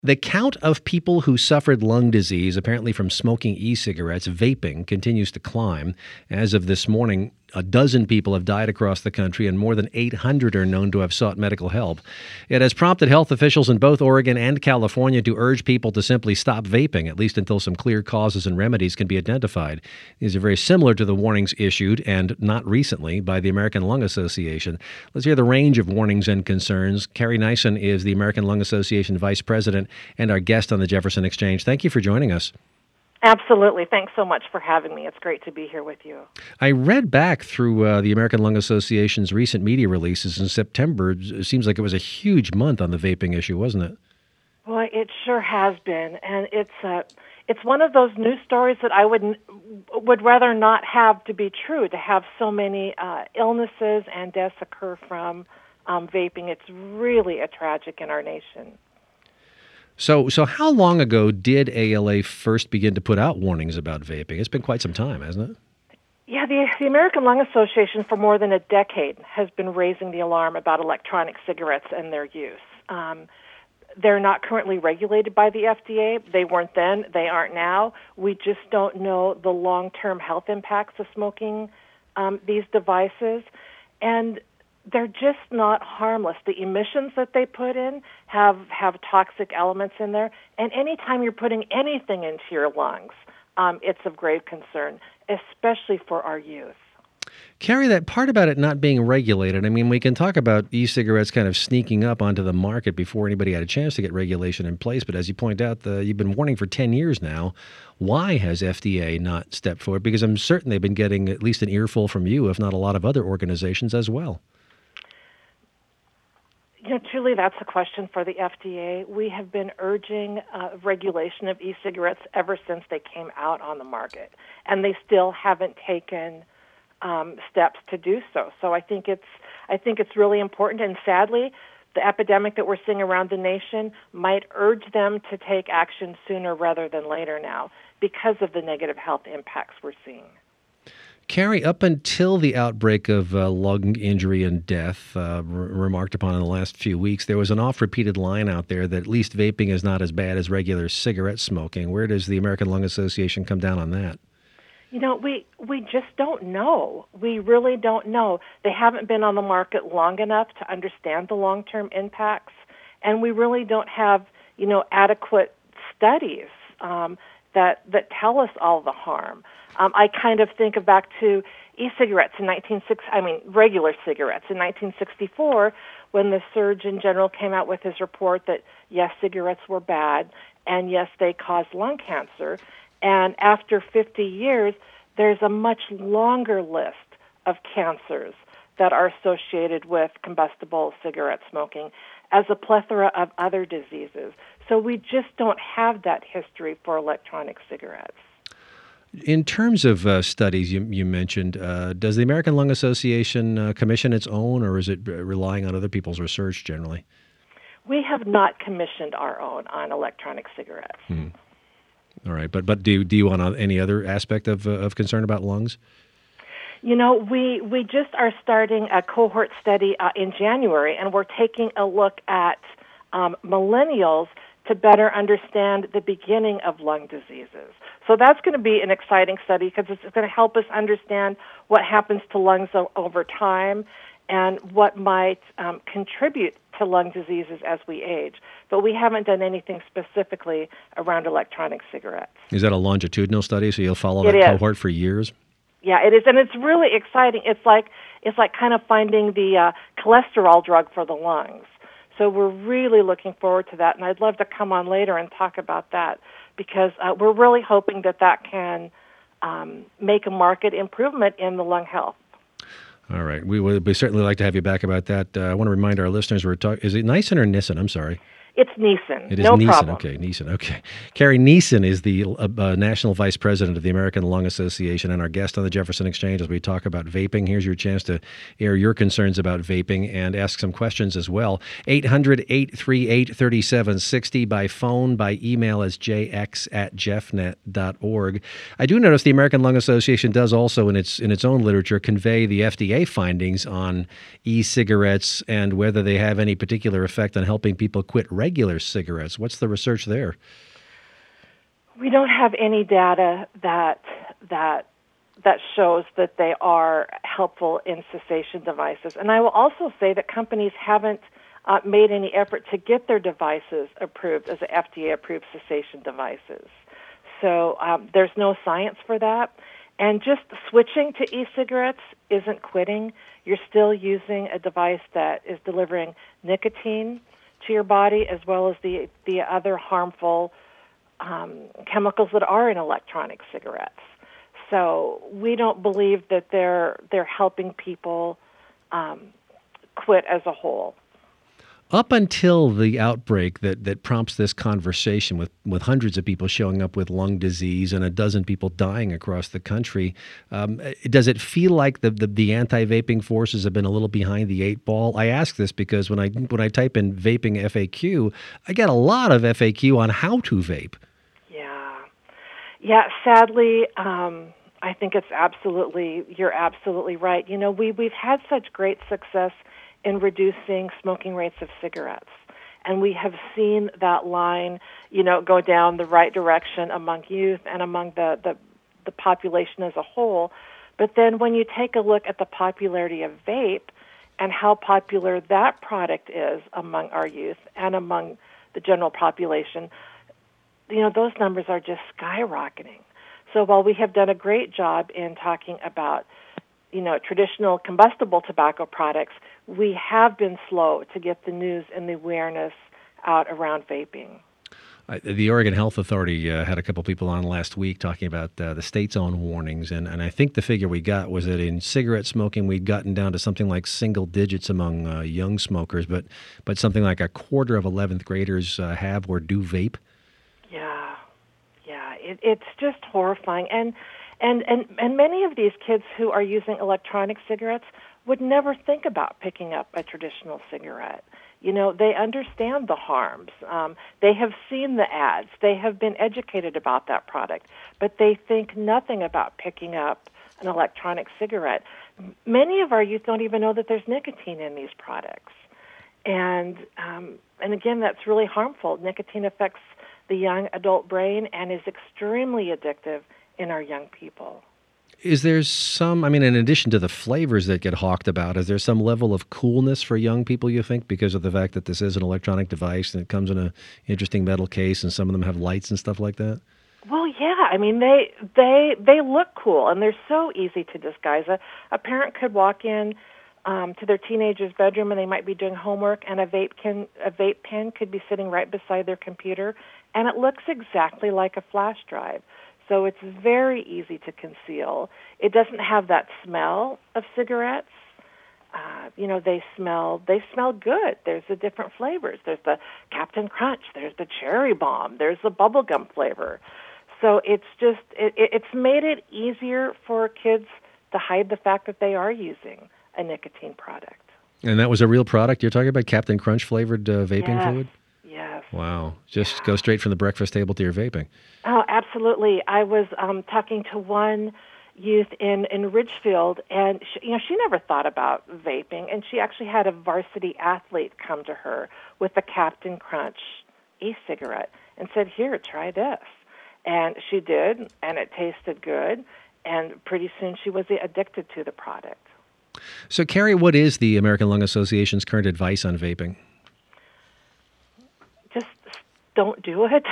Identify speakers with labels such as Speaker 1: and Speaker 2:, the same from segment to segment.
Speaker 1: The count of people who suffered lung disease, apparently from smoking e-cigarettes, vaping, continues to climb. As of this morning, a dozen people have died across the country, and more than 800 are known to have sought medical help. It has prompted health officials in both Oregon and California to urge people to simply stop vaping, at least until some clear causes and remedies can be identified. These are very similar to the warnings issued, and not recently, by the American Lung Association. Let's hear the range of warnings and concerns. Carrie Nissen is the American Lung Association Vice President and our guest on the Jefferson Exchange. Thank you for joining us.
Speaker 2: Absolutely. Thanks so much for having me. It's great to be here with you.
Speaker 1: I read back through the American Lung Association's recent media releases in September. It seems like it was a huge month on the vaping issue, wasn't it?
Speaker 2: Boy, it sure has been. And it's one of those news stories that I would rather not have to be true, to have so many illnesses and deaths occur from vaping. It's really a tragic in our nation.
Speaker 1: So how long ago did ALA first begin to put out warnings about vaping? It's been quite some time, hasn't it?
Speaker 2: Yeah, the American Lung Association for more than a decade has been raising the alarm about electronic cigarettes and their use. They're not currently regulated by the FDA. They weren't then. They aren't now. We just don't know the long-term health impacts of smoking these devices. And they're just not harmless. The emissions that they put in have toxic elements in there. And anytime you're putting anything into your lungs, it's of grave concern, especially for our youth.
Speaker 1: Carrie, that part about it not being regulated, I mean, we can talk about e-cigarettes kind of sneaking up onto the market before anybody had a chance to get regulation in place. But as you point out, you've been warning for 10 years now. Why has FDA not stepped forward? Because I'm certain they've been getting at least an earful from you, if not a lot of other organizations as well.
Speaker 2: Truly, that's a question for the FDA. We have been urging regulation of e-cigarettes ever since they came out on the market, and they still haven't taken steps to do so. So I think it's really important, and sadly, the epidemic that we're seeing around the nation might urge them to take action sooner rather than later now because of the negative health impacts we're seeing.
Speaker 1: Carrie, up until the outbreak of lung injury and death remarked upon in the last few weeks, there was an oft-repeated line out there that at least vaping is not as bad as regular cigarette smoking. Where does the American Lung Association come down on that?
Speaker 2: We just don't know. We really don't know. They haven't been on the market long enough to understand the long-term impacts, and we really don't have, adequate studies that tell us all the harm. I kind of think back to e-cigarettes in regular cigarettes in 1964, when the Surgeon General came out with his report that yes, cigarettes were bad, and yes, they caused lung cancer. And after 50 years, there's a much longer list of cancers that are associated with combustible cigarette smoking, as a plethora of other diseases. So we just don't have that history for electronic cigarettes.
Speaker 1: In terms of studies you mentioned, does the American Lung Association commission its own, or is it relying on other people's research generally?
Speaker 2: We have not commissioned our own on electronic cigarettes.
Speaker 1: All right, but do you want any other aspect of concern about lungs?
Speaker 2: We just are starting a cohort study in January, and we're taking a look at millennials to better understand the beginning of lung diseases. So that's going to be an exciting study because it's going to help us understand what happens to lungs over time and what might contribute to lung diseases as we age. But we haven't done anything specifically around electronic cigarettes.
Speaker 1: Is that a longitudinal study, so you'll follow that cohort for years?
Speaker 2: Yeah, it is, and it's really exciting. It's like kind of finding the cholesterol drug for the lungs. So we're really looking forward to that, and I'd love to come on later and talk about that because we're really hoping that can make a marked improvement in the lung health.
Speaker 1: All right. We would certainly like to have you back about that. I want to remind our listeners, is it Nissen or Nissen? I'm sorry.
Speaker 2: It's Nissen.
Speaker 1: It is
Speaker 2: no
Speaker 1: Nissen.
Speaker 2: problem.
Speaker 1: Okay, Nissen. Okay. Carrie Nissen is the National Vice President of the American Lung Association and our guest on the Jefferson Exchange as we talk about vaping. Here's your chance to air your concerns about vaping and ask some questions as well. 800-838-3760 by phone, by email as jx@jeffnet.org. I do notice the American Lung Association does also in its own literature convey the FDA findings on e-cigarettes and whether they have any particular effect on helping people quit regular cigarettes. What's the research there?
Speaker 2: We don't have any data that shows that they are helpful in cessation devices. And I will also say that companies haven't made any effort to get their devices approved as FDA-approved cessation devices. So there's no science for that. And just switching to e-cigarettes isn't quitting. You're still using a device that is delivering nicotine to your body, as well as the other harmful chemicals that are in electronic cigarettes. So we don't believe that they're helping people quit as a whole.
Speaker 1: Up until the outbreak that prompts this conversation with hundreds of people showing up with lung disease and a dozen people dying across the country, does it feel like the anti-vaping forces have been a little behind the eight ball? I ask this because when I type in vaping FAQ, I get a lot of FAQ on how to vape.
Speaker 2: Yeah. Sadly, I think you're absolutely right. You know, we've had such great success in reducing smoking rates of cigarettes. And we have seen that line, go down the right direction among youth and among the population as a whole. But then when you take a look at the popularity of vape and how popular that product is among our youth and among the general population, those numbers are just skyrocketing. So while we have done a great job in talking about, traditional combustible tobacco products, we have been slow to get the news and the awareness out around vaping.
Speaker 1: The Oregon Health Authority had a couple people on last week talking about the state's own warnings, and I think the figure we got was that in cigarette smoking we'd gotten down to something like single digits among young smokers, but something like a quarter of 11th graders have or do vape.
Speaker 2: It's just horrifying, and many of these kids who are using electronic cigarettes would never think about picking up a traditional cigarette. They understand the harms. They have seen the ads. They have been educated about that product, but they think nothing about picking up an electronic cigarette. Many of our youth don't even know that there's nicotine in these products. And again, that's really harmful. Nicotine affects the young adult brain and is extremely addictive in our young people.
Speaker 1: Is there some, in addition to the flavors that get hawked about, is there some level of coolness for young people, you think, because of the fact that this is an electronic device and it comes in an interesting metal case and some of them have lights and stuff like that?
Speaker 2: Well, yeah. They look cool and they're so easy to disguise. A parent could walk in to their teenager's bedroom and they might be doing homework, and a vape pen could be sitting right beside their computer, and it looks exactly like a flash drive. So it's very easy to conceal. It doesn't have that smell of cigarettes. They smell good. There's the different flavors. There's the Captain Crunch. There's the Cherry Bomb. There's the bubblegum flavor. So it's made it easier for kids to hide the fact that they are using a nicotine product.
Speaker 1: And that was a real product? You're talking about Captain Crunch flavored vaping fluid?
Speaker 2: Yes.
Speaker 1: Wow. Just go straight from the breakfast table to your vaping.
Speaker 2: Oh, absolutely. I was talking to one youth in Ridgefield, and she never thought about vaping, and she actually had a varsity athlete come to her with a Captain Crunch e-cigarette and said, "Here, try this." And she did, and it tasted good, and pretty soon she was addicted to the product.
Speaker 1: So, Carrie, what is the American Lung Association's current advice on vaping?
Speaker 2: Just don't do it.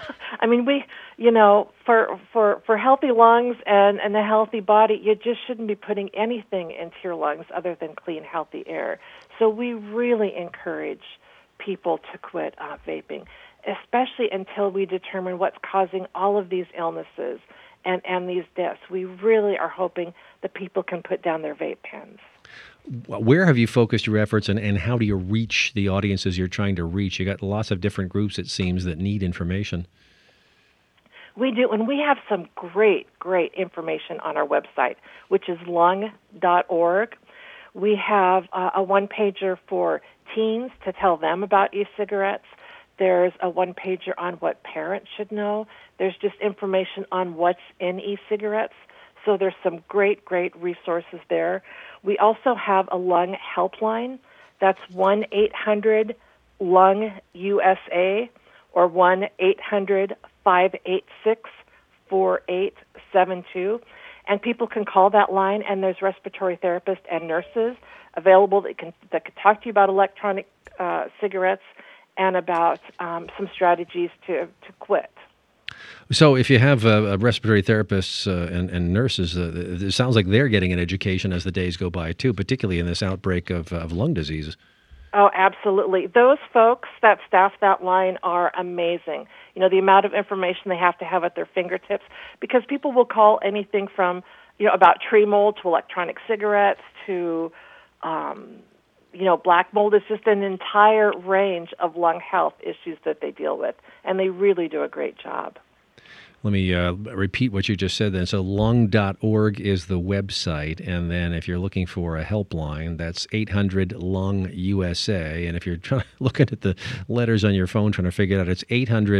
Speaker 2: For healthy lungs and a healthy body, you just shouldn't be putting anything into your lungs other than clean, healthy air. So we really encourage people to quit vaping, especially until we determine what's causing all of these illnesses and these deaths. We really are hoping that people can put down their vape pens.
Speaker 1: Where have you focused your efforts, and how do you reach the audiences you're trying to reach? You got lots of different groups, it seems, that need information.
Speaker 2: We do, and we have some great information on our website, which is lung.org. We have a one-pager for teens to tell them about e-cigarettes. There's a one-pager on what parents should know. There's just information on what's in e-cigarettes. So there's some great resources there. We also have a lung helpline. That's 1-800-LUNG, 1-800-LUNG-USA or 1-800-586-4872. And people can call that line, and there's respiratory therapists and nurses available that can talk to you about electronic cigarettes and about some strategies to quit.
Speaker 1: So if you have respiratory therapists and nurses, it sounds like they're getting an education as the days go by, too, particularly in this outbreak of lung disease.
Speaker 2: Oh, absolutely. Those folks that staff that line are amazing. You know, the amount of information they have to have at their fingertips, because people will call anything from, about tree mold to electronic cigarettes to, black mold. It's just an entire range of lung health issues that they deal with, and they really do a great job.
Speaker 1: Let me repeat what you just said then. So lung.org is the website, and then if you're looking for a helpline, that's 800-LUNG-USA. And if you're looking at the letters on your phone trying to figure it out, it's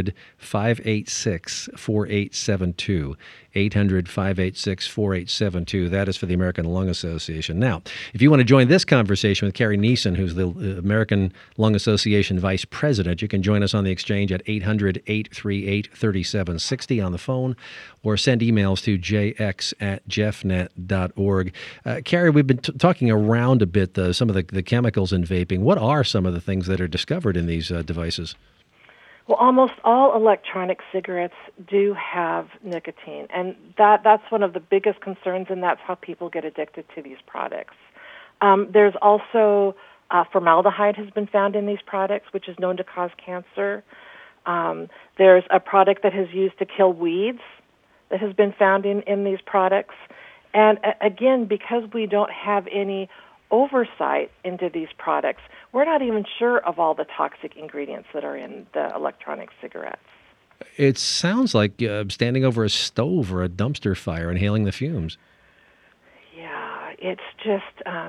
Speaker 1: 800-586-4872. 800-586-4872. That is for the American Lung Association. Now, if you want to join this conversation with Carrie Neeson, who's the American Lung Association Vice President, you can join us on the exchange at 800-838-3760 on the phone, or send emails to jx@jeffnet.org. Carrie, we've been talking around a bit some of the chemicals in vaping. What are some of the things that are discovered in these devices?
Speaker 2: Well, almost all electronic cigarettes do have nicotine, and that's one of the biggest concerns, and that's how people get addicted to these products. There's also formaldehyde has been found in these products, which is known to cause cancer. There's a product that is used to kill weeds that has been found in these products. And again, because we don't have any oversight into these products, we're not even sure of all the toxic ingredients that are in the electronic cigarettes.
Speaker 1: It sounds like standing over a stove or a dumpster fire, inhaling the fumes.
Speaker 2: Yeah, it's just...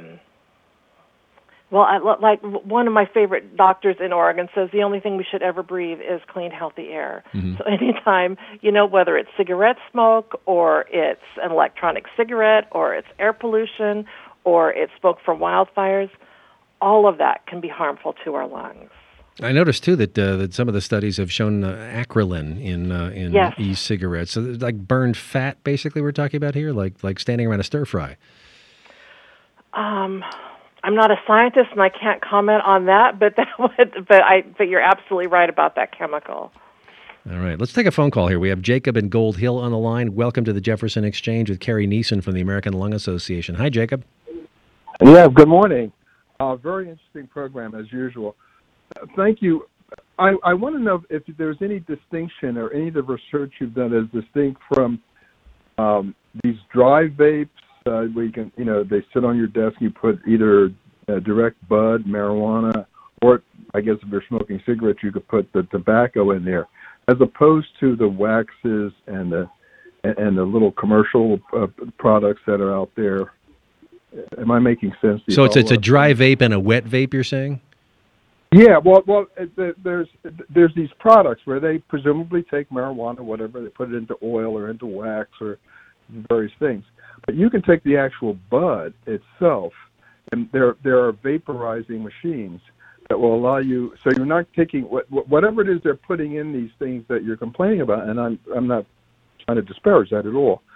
Speaker 2: like one of my favorite doctors in Oregon says, the only thing we should ever breathe is clean, healthy air. Mm-hmm. So anytime, whether it's cigarette smoke or it's an electronic cigarette or it's air pollution or it's smoke from wildfires, all of that can be harmful to our lungs.
Speaker 1: I noticed, too, that some of the studies have shown acrolein in
Speaker 2: yes.
Speaker 1: e-cigarettes. So like burned fat, basically, we're talking about here, like standing around a stir fry.
Speaker 2: I'm not a scientist, and I can't comment on that, but you're absolutely right about that chemical.
Speaker 1: All right, let's take a phone call here. We have Jacob in Gold Hill on the line. Welcome to the Jefferson Exchange with Carrie Neeson from the American Lung Association. Hi, Jacob.
Speaker 3: Yeah, good morning. Very interesting program, as usual. Thank you. I want to know if there's any distinction or any of the research you've done is distinct from these dry vapes where you can, they sit on your desk and you put either direct bud, marijuana, or I guess if you're smoking cigarettes, you could put the tobacco in there, as opposed to the waxes and the little commercial products that are out there. Am I making sense to you?
Speaker 1: So it's a dry vape and a wet vape, you're saying?
Speaker 3: Yeah, well, there's these products where they presumably take marijuana, whatever, they put it into oil or into wax or various things. But you can take the actual bud itself, and there are vaporizing machines that will allow you. So you're not taking whatever it is they're putting in these things that you're complaining about, and I'm not trying to disparage that at all.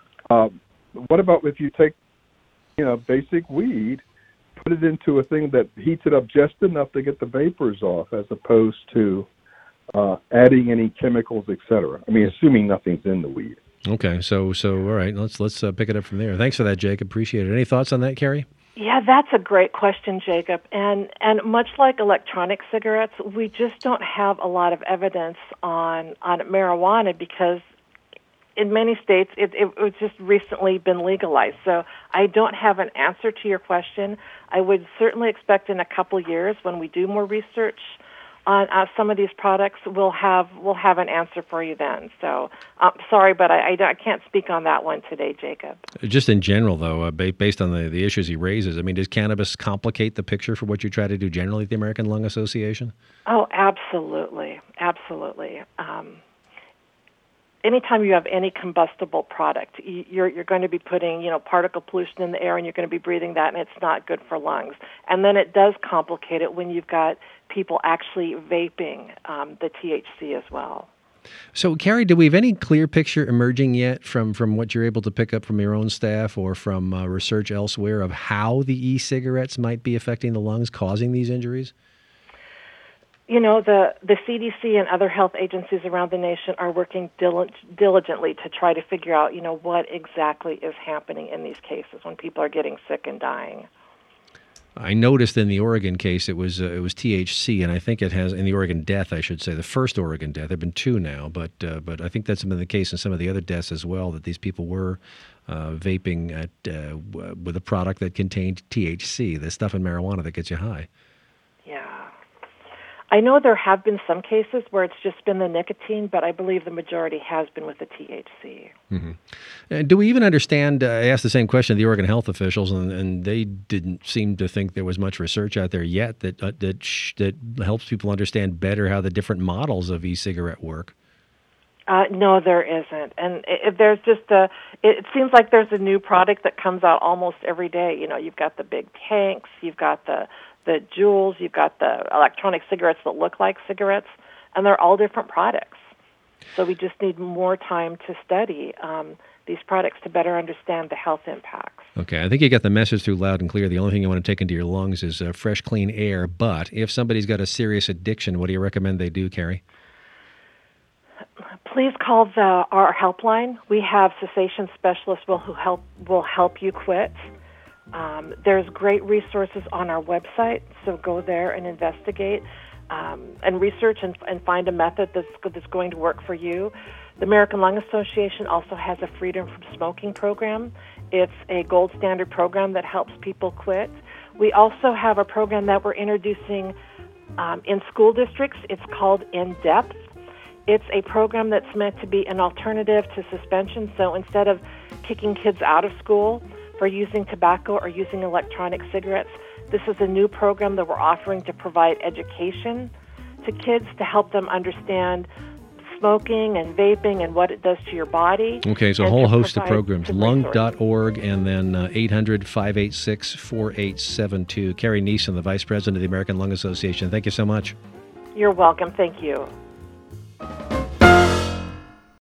Speaker 3: What about if you take basic weed, put it into a thing that heats it up just enough to get the vapors off, as opposed to adding any chemicals, etc. I mean, assuming nothing's in the weed.
Speaker 1: Okay, so all right, let's pick it up from there. Thanks for that, Jacob. Appreciate it. Any thoughts on that, Carrie?
Speaker 2: Yeah, that's a great question, Jacob. And much like electronic cigarettes, we just don't have a lot of evidence on marijuana because in many states it's just recently been legalized. So I don't have an answer to your question. I would certainly expect in a couple years when we do more research on some of these products, we'll have an answer for you then. So sorry, but I can't speak on that one today, Jacob.
Speaker 1: Just in general, though, based on the issues he raises, I mean, does cannabis complicate the picture for what you try to do generally at the American Lung Association?
Speaker 2: Oh, absolutely, absolutely. anytime you have any combustible product, you're going to be putting, particle pollution in the air, and you're going to be breathing that, and it's not good for lungs. And then it does complicate it when you've got people actually vaping the THC as well.
Speaker 1: So, Carrie, do we have any clear picture emerging yet from what you're able to pick up from your own staff or from research elsewhere of how the e-cigarettes might be affecting the lungs, causing these injuries?
Speaker 2: The CDC and other health agencies around the nation are working diligently to try to figure out, what exactly is happening in these cases when people are getting sick and dying.
Speaker 1: I noticed in the Oregon case it was THC, and I think it has in the Oregon death, I should say, the first Oregon death. There have been two now, but I think that's been the case in some of the other deaths as well. That these people were vaping with a product that contained THC, the stuff in marijuana that gets you high.
Speaker 2: Yeah. I know there have been some cases where it's just been the nicotine, but I believe the majority has been with the THC.
Speaker 1: Mm-hmm. And do we even understand, I asked the same question to the Oregon health officials, and they didn't seem to think there was much research out there yet that helps people understand better how the different models of e-cigarette work.
Speaker 2: No, there isn't. And there's just it seems like there's a new product that comes out almost every day. You've got the big tanks, you've got the Juuls, you've got the electronic cigarettes that look like cigarettes, and they're all different products. So we just need more time to study these products to better understand the health impacts.
Speaker 1: Okay, I think you got the message through loud and clear. The only thing you want to take into your lungs is fresh, clean air. But if somebody's got a serious addiction, what do you recommend they do, Carrie?
Speaker 2: Please call our helpline. We have cessation specialists who will help you quit. There's great resources on our website, so go there and investigate and research and find a method that's going to work for you. The American Lung Association also has a Freedom from Smoking program. It's a gold standard program that helps people quit. We also have a program that we're introducing in school districts. It's called In Depth. It's a program that's meant to be an alternative to suspension. So instead of kicking kids out of school for using tobacco or using electronic cigarettes, this is a new program that we're offering to provide education to kids to help them understand smoking and vaping and what it does to your body.
Speaker 1: Okay, so a whole host of programs, lung.org and then 800-586-4872. Carrie Neeson, the Vice President of the American Lung Association. Thank you so much.
Speaker 2: You're welcome. Thank you.